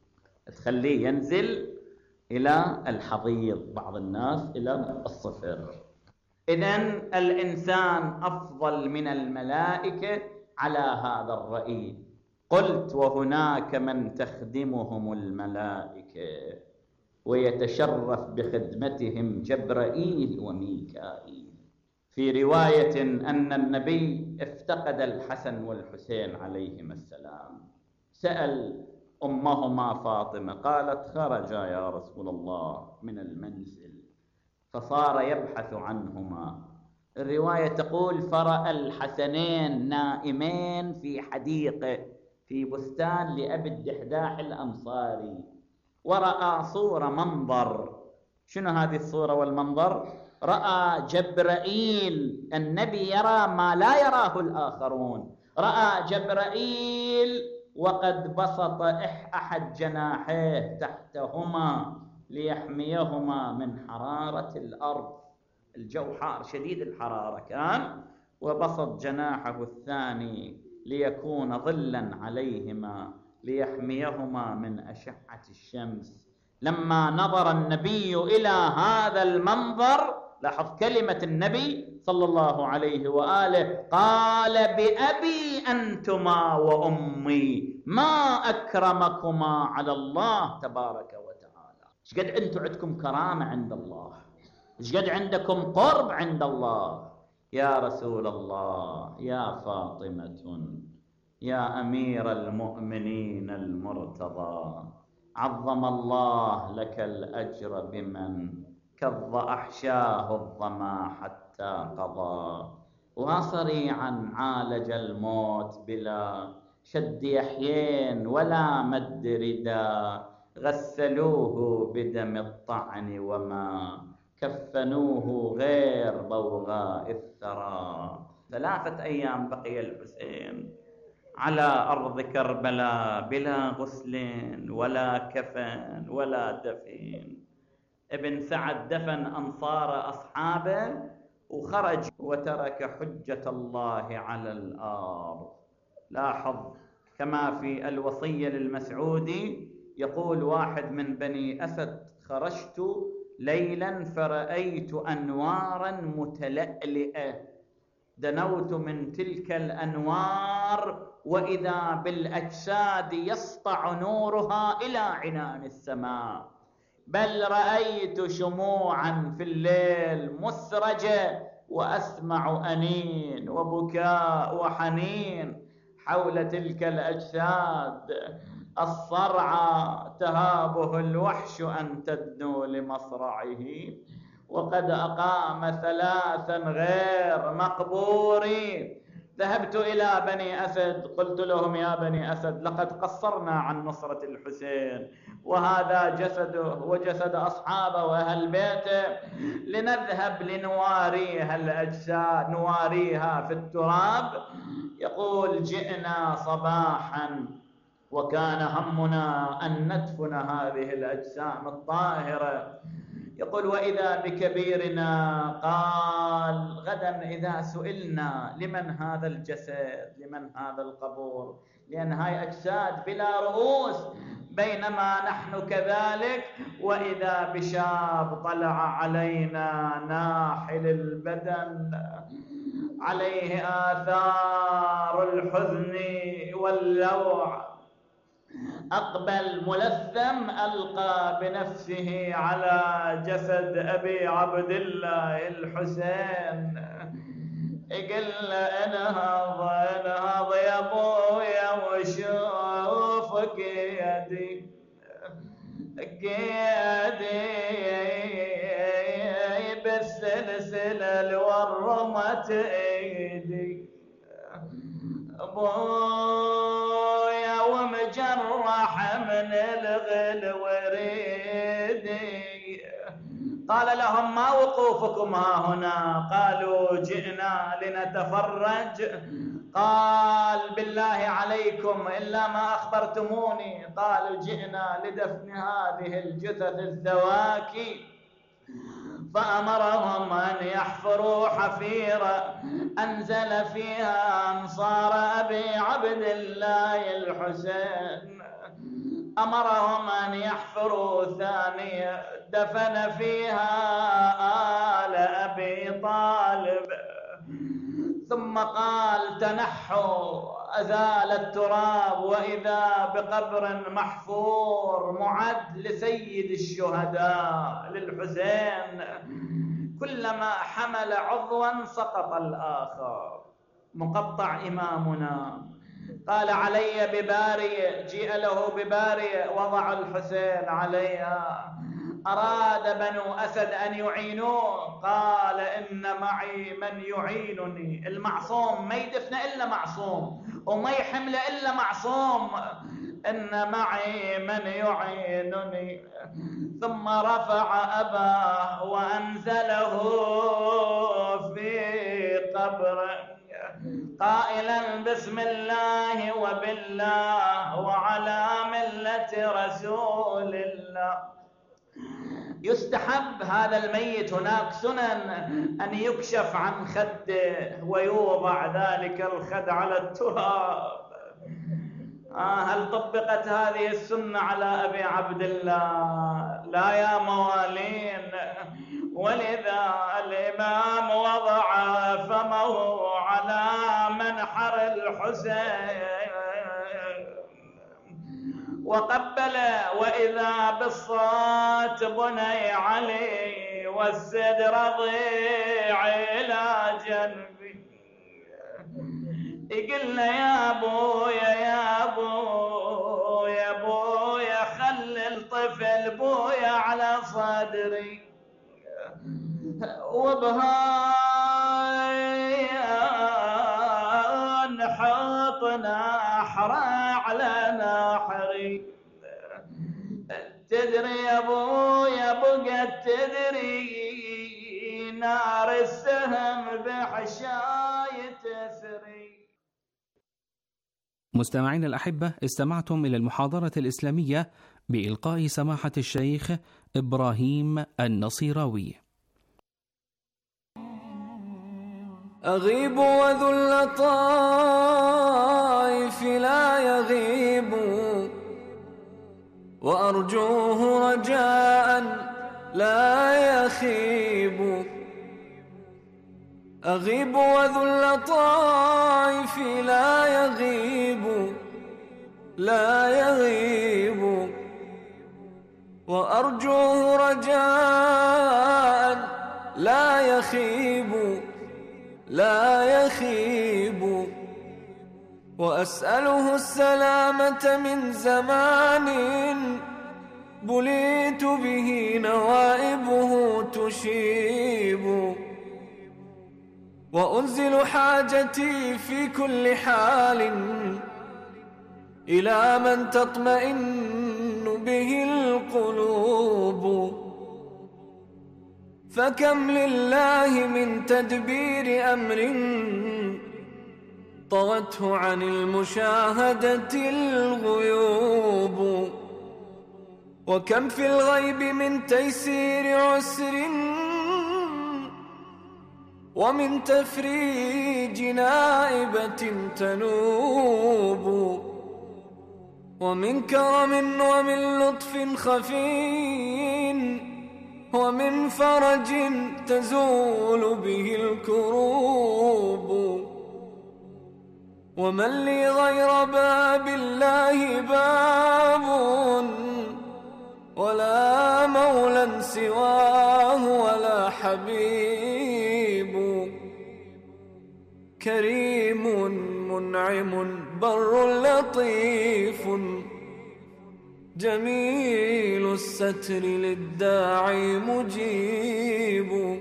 تخليه ينزل إلى الحضيض، بعض الناس إلى الصفر. إذن الإنسان أفضل من الملائكة على هذا الرأي. قلت وهناك من تخدمهم الملائكة ويتشرف بخدمتهم جبرائيل وميكائيل. في رواية أن النبي افتقد الحسن والحسين عليهما السلام، سأل أمهما فاطمة، قالت خرجا يا رسول الله من المنزل، فصار يبحث عنهما. الرواية تقول فرأى الحسنين نائمين في حديقة في بستان لأبي الدحداح الأنصاري، ورأى صورة منظر. شنو هذه الصورة والمنظر؟ رأى جبرائيل، النبي يرى ما لا يراه الآخرون، رأى جبرائيل وقد بسط أحد جناحيه تحتهما ليحميهما من حرارة الأرض، الجو حار شديد الحرارة كان، وبسط جناحه الثاني ليكون ظلا عليهما ليحميهما من أشعة الشمس. لما نظر النبي إلى هذا المنظر، لاحظ كلمة النبي صلى الله عليه وآله، قال بأبي أنتما وأمي ما أكرمكما على الله تبارك وتعالى. ايش قد أنتم عندكم كرامة عند الله، ايش قد عندكم قرب عند الله. يا رسول الله، يا فاطمة، يا أمير المؤمنين المرتضى، عظم الله لك الأجر بمن كظ أحشاه الظما حتى قضى، وصريعا عالج الموت بلا شد يحيين ولا مد ردا، غسلوه بدم الطعن وما كفنوه غير بوغاء الثرى. ثلاثة أيام بقي الحسين على أرض كربلاء بلا غسل ولا كفن ولا دفن. ابن سعد دفن أنصار أصحابه وخرج وترك حجة الله على الأرض. لاحظ كما في الوصية للمسعودي يقول واحد من بني أسد: خرجت ليلا فرأيت أنوارا متلألئة، دنوت من تلك الأنوار وإذا بالأجساد يسطع نورها إلى عنان السماء، بل رأيت شموعا في الليل مسرجة وأسمع أنين وبكاء وحنين حول تلك الأجساد الصرعى، تهابه الوحش أن تدنو لمصرعه، وقد أقام ثلاثا غير مقبورين. ذهبت إلى بني أسد قلت لهم: يا بني أسد، لقد قصرنا عن نصرة الحسين، وهذا جسده وجسد أصحابه وأهل بيته، لنذهب لنواريها الأجساد، نواريها في التراب. يقول: جئنا صباحا وكان همنا أن ندفن هذه الأجسام الطاهرة. يقول: وإذا بكبيرنا قال: غدا إذا سئلنا لمن هذا الجسد، لمن هذا القبر، لأن هاي أجساد بلا رؤوس. بينما نحن كذلك وإذا بشاب طلع علينا ناحل البدن عليه آثار الحزن واللوع، أقبل ملثم ألقى بنفسه على جسد أبي عبد الله الحسين، يقول انهض انهض يا ابويا وشوفك يدي قيدي بالسلسلة الورمت ايدي ابويا ومجرح من الغل وريدي. قال لهم ما وقوفكم ها هنا؟ قالوا جئنا لنتفرج. قال بالله عليكم إلا ما أخبرتموني. قالوا جئنا لدفن هذه الجثث الذواكي. فأمرهم أن يحفروا حفيرة أنزل فيها أنصار أبي عبد الله الحسين. أمرهم أن يحفروا ثانية دفن فيها آل أبي طالب. ثم قال تنحوا، أزال التراب وإذا بقبر محفور معد لسيد الشهداء للحسين. كلما حمل عضوا سقط الآخر. مقطع إمامنا قال علي ببارية، جيء له ببارية وضع الحسين عليها. أراد بنو أسد أن يعينوه، قال إن معي من يعينني. المعصوم ما يدفن إلا معصوم وما يحمل إلا معصوم. إن معي من يعينني. ثم رفع أباه وأنزله في قبره قائلا بسم الله وبالله وعلى ملة رسول الله. يستحب هذا الميت، هناك سنن أن يكشف عن خده ويوضع ذلك الخد على التراب. آه هل طبقت هذه السنة على أبي عبد الله؟ لا يا موالين. ولذا الإمام وضع فمه على منحر الحسين وقبل، وإذا بالصوت بني علي والسد رضيع إلى جنبي. يقول له يا أبويا يا أبويا يا أبويا خل الطفل بويا على صدري وبهاي نحطنا أحرى على ناحري. تدري يا أبويا بقت تدري نار السهم بحشاية تسري. مستمعين الأحبة، استمعتم إلى المحاضرة الإسلامية بإلقاء سماحة الشيخ إبراهيم النصيراوي. أغيب وذو اللطائف لا يغيب وأرجوه رجاء لا يخيب. أغيب وذو اللطائف لا يغيب لا يغيب وأرجوه رجاء لا يخيب لا يخيب. وأسأله السلامة من زمان بليت به نوائبه تشيب. وأنزل حاجتي في كل حال إلى من تطمئن به القلوب. فكم لله من تدبير أمر طوته عن المشاهدة الغيوب. وكم في الغيب من تيسير عسر ومن تفريج نائبة تنوب. ومن كرم ومن لطف خفي ومن فرج تزول به الكروب. ومن لي غير باب الله باب، ولا مولى سواه ولا حبيب. كريم منعم بر لطيف، جميل الستر للداعي مجيب.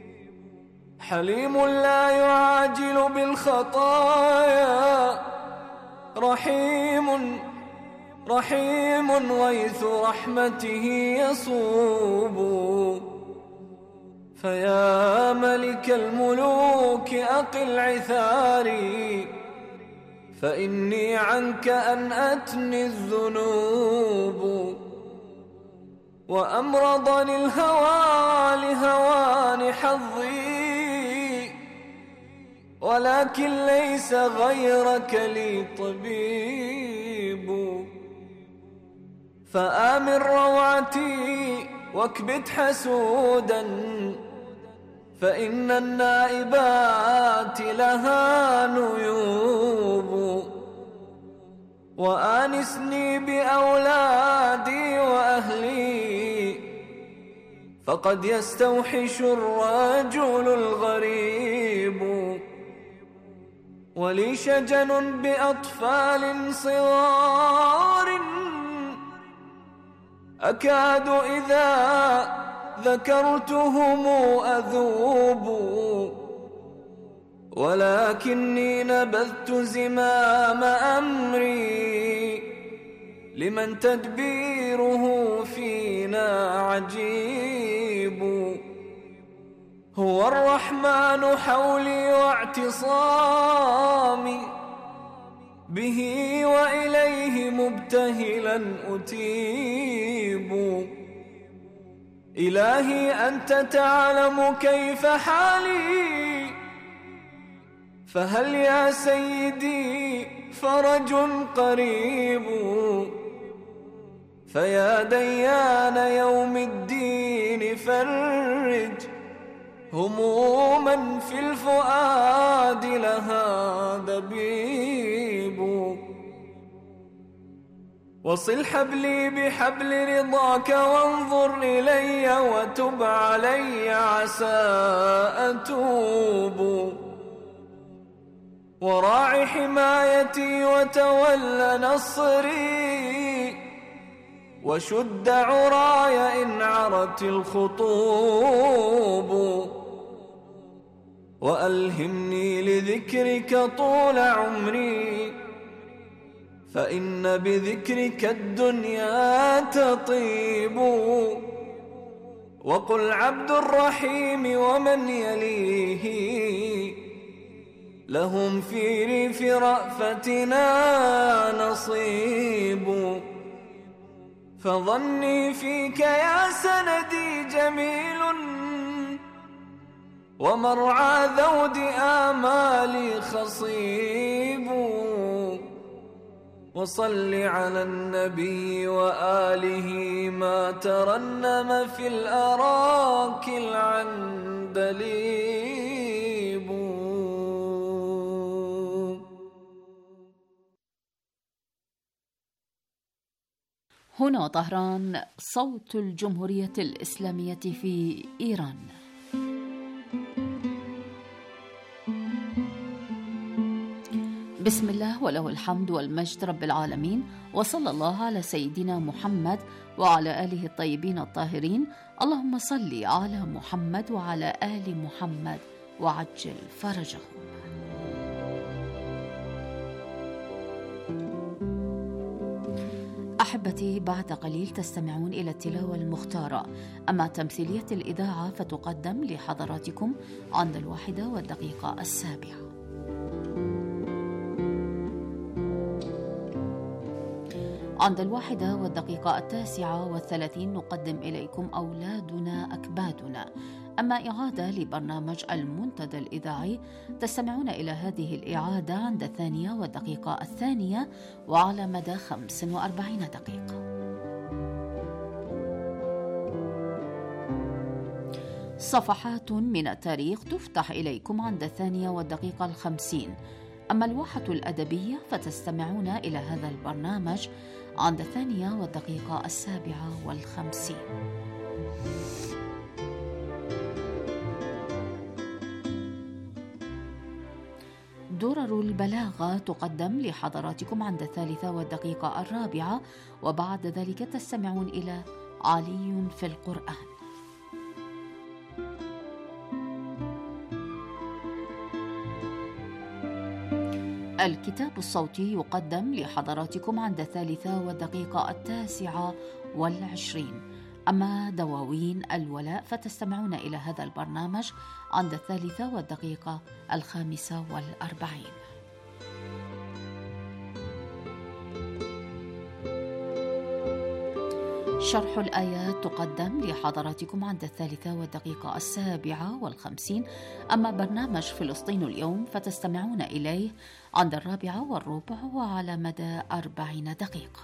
حليم لا يعاجل بالخطايا، رحيم رحيم غيث رحمته يصوب. فيا ملك الملوك أقل عثاري، فإني عنك أن أتني الذنوب. وأمرضني الهوى لهوان حظي، ولكن ليس غيرك لي طبيب. فآمن روعتي واكبت حسودا، فإن النائبات لها نيوب. وآنسني بأولادي وأهلي، فقد يستوحش الرجل الغريب. ولي شجن بأطفال صغار، أكاد إذا ذكرتهم أذوب. ولكني نبذت زمام أمري، لمن تدبيره فينا عجيب. هو الرحمن حولي واعتصامي، به وإليه مبتهلا أتيب. إلهي أنت تعلم كيف حالي، فهل يا سيدي فرج قريب. فيا ديان يوم الدين فرج هموما في الفؤاد لها دبيب. وصل حبلي بحبل رضاك وانظر إلي وتب علي عسى أتوب. وراع حمايتي وتول نصري، وشد عراي إن عرت الخطوب. وألهمني لذكرك طول عمري، فإن بذكرك الدنيا تطيب. وقل عبد الرحيم ومن يليه، لهم في ريف رأفتنا نصيب. فظني فيك يا سندي جميل، ومرعى ذود آمالي خصيب. وصل على النبي وآله ما ترنم في الأراك العندليب. هنا طهران، صوت الجمهورية الإسلامية في إيران. بسم الله وله الحمد والمجد رب العالمين، وصلى الله على سيدنا محمد وعلى آله الطيبين الطاهرين. اللهم صل على محمد وعلى آل محمد وعجل فرجهم. أحبتي، بعد قليل تستمعون إلى التلاوة المختارة، أما تمثيلية الإذاعة فتقدم لحضراتكم عند الواحدة والدقيقة السابعة. عند الواحدة والدقيقة التاسعة والثلاثين نقدم إليكم أولادنا أكبادنا، أما إعادة لبرنامج المنتدى الإذاعي تستمعون إلى هذه الإعادة عند الثانية والدقيقة الثانية وعلى مدى خمس وأربعين دقيقة. صفحات من التاريخ تفتح إليكم عند الثانية والدقيقة الخمسين، أما الواحة الأدبية فتستمعون إلى هذا البرنامج عند الثانية والدقيقة السابعة والخمسين. درر البلاغة تقدم لحضراتكم عند الثالثة والدقيقة الرابعة، وبعد ذلك تستمعون إلى علي في القرآن. الكتاب الصوتي يقدم لحضراتكم عند الثالثة والدقيقة التاسعة والعشرين. أما دواوين الولاء فتستمعون إلى هذا البرنامج عند الثالثة والدقيقة الخامسة والأربعين. شرح الآيات تقدم لحضراتكم عند الثالثة والدقيقة السابعة والخمسين. أما برنامج فلسطين اليوم فتستمعون إليه عند الرابعة والربع وعلى مدى أربعين دقيقة.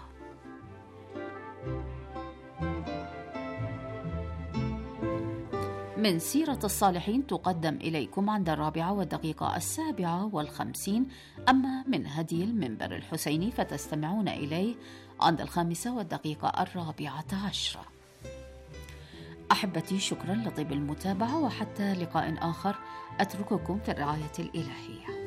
من سيرة الصالحين تقدم إليكم عند الرابعة والدقيقة السابعة والخمسين. أما من هدي المنبر الحسيني فتستمعون إليه عند الخامسة والدقيقة الرابعة عشرة. أحبتي، شكرا لطيب المتابعة، وحتى لقاء آخر أترككم في الرعاية الإلهية.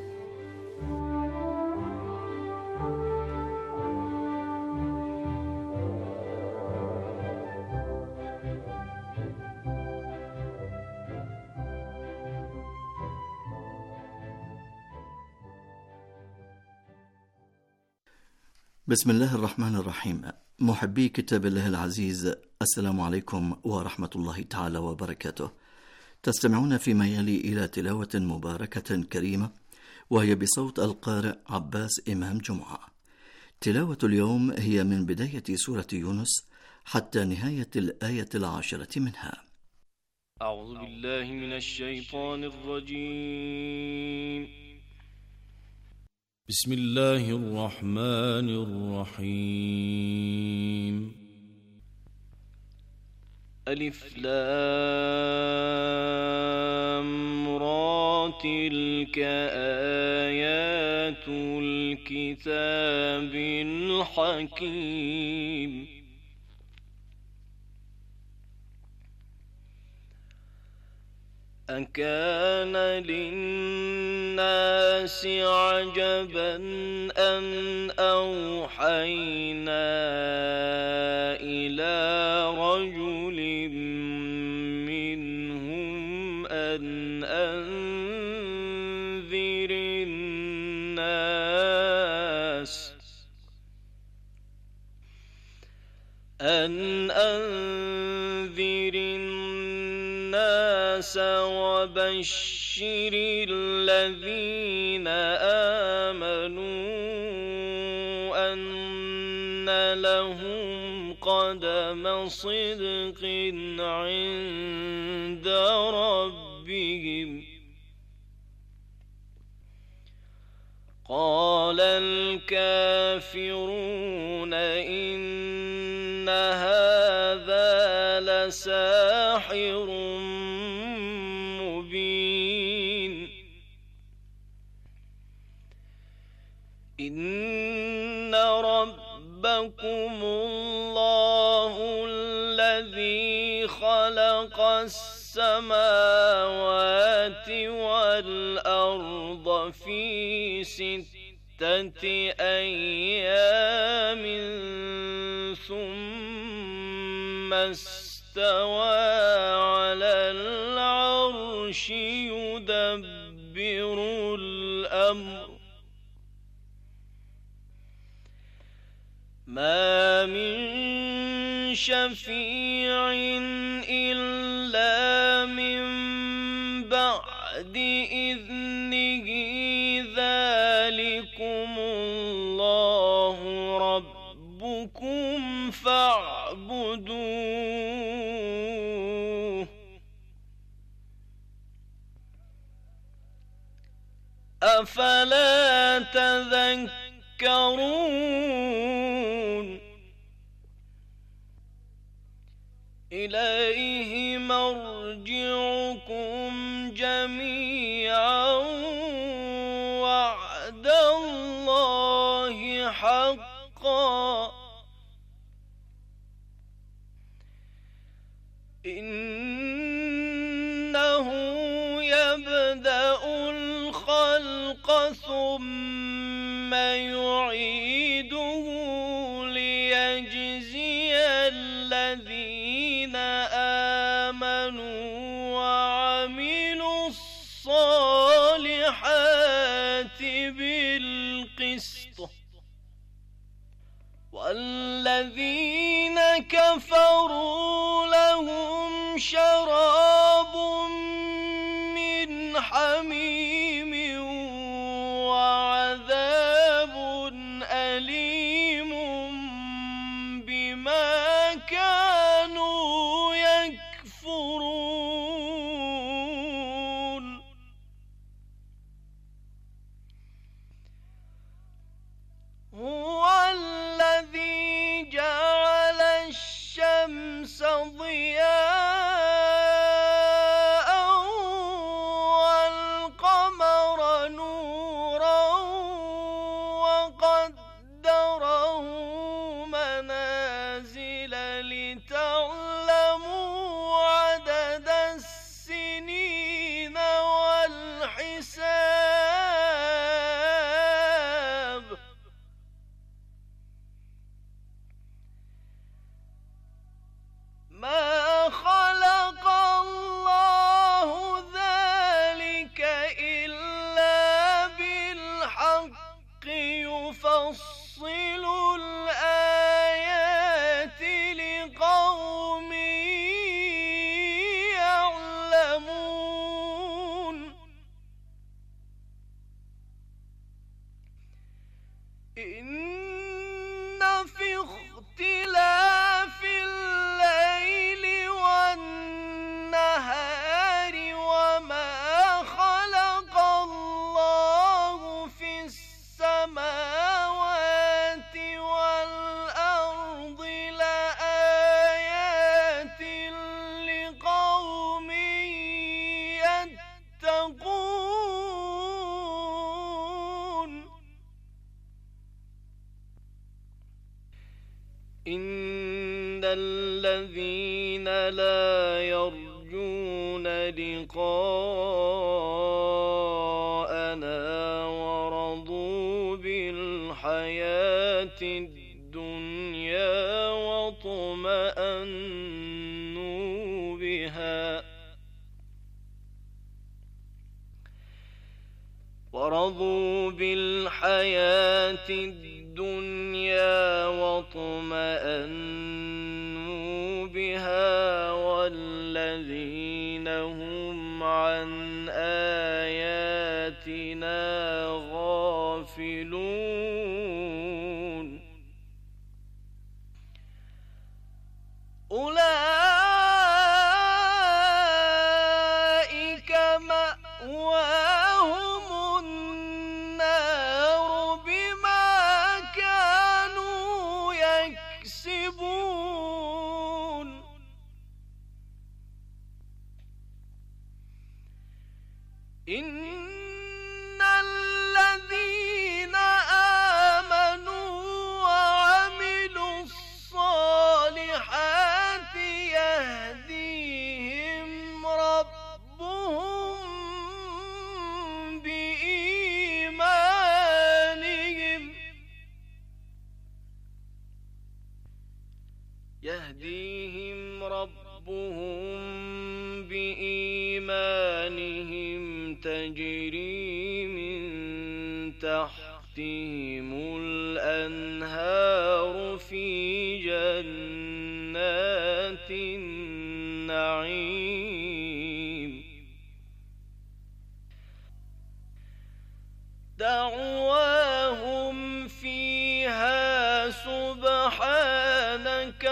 بسم الله الرحمن الرحيم. محبي كتاب الله العزيز، السلام عليكم ورحمة الله تعالى وبركاته. تستمعون فيما يلي إلى تلاوة مباركة كريمة، وهي بصوت القارئ عباس إمام جمعة. تلاوة اليوم هي من بداية سورة يونس حتى نهاية الآية العاشرة منها. أعوذ بالله من الشيطان الرجيم. بسم الله الرحمن الرحيم. ألف لام را، تلك آيات الكتاب الحكيم. أكان للناس عجبا أن أوحينا إلى رجل منهم أن أنذر الناس أن أنذر الناس وبشر الذين آمنوا أن لهم قدم صدق عند ربهم. قال الكافرون إن هذا لساحر مبين. إن ربكم الله الذي خلق السماوات والأرض في ستة أيام ثم استوى على العرش يدبر الأمر. ما من شفيع إلا من بعد إذنه، ذلكم الله ربكم فاعبدوه. أفلا تذكرون. إليه مرجعكم جميعا وعدا حقا إنه يبدأ الخلق ثم يعيده ليجزي الذين آمنوا وعملوا الصالحات بالقسط والذين كفروا لهم شراب من حميم وعذاب أليم بما كانوا يكفرون هو الذي جعل الشمس ضياء والقمر نورا وقدره منازل لتعلموا عدد السنين والحساب ما خلق الله ذلك إلا بالحق يفصل الآيات لقوم يعلمون إن في اختلاف الليل والنهار وما خلق الله في السماوات والأرض لآيات لقوم يتقون إن الذين لا يرجون لقاءنا ورضوا بالحياة الدنيا واطمأنوا بها ورضوا بالحياة الدنيا واطمأنوا بها والذين هم عن آياتنا غافلون أولئك مأواهم النار بما كانوا يكسبون إن الذين آمنوا وعملوا الصالحات يهديهم ربهم بإيمانهم يهديهم ربهم بإيمانهم تجري من تحتهم الأنهار في جنات النعيم دعواهم فيها سبحانك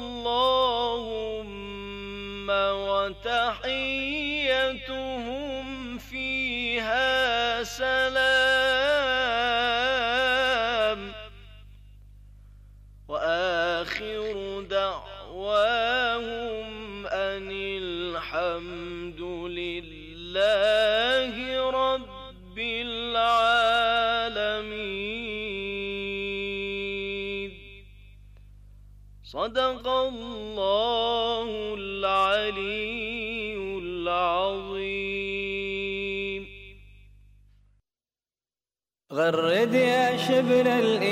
اللهم وتحيتهم فيها سلام وآخر دعواهم أن الحمد لله رب العالمين. صدق الله العلي العظيم. غرد يا شبل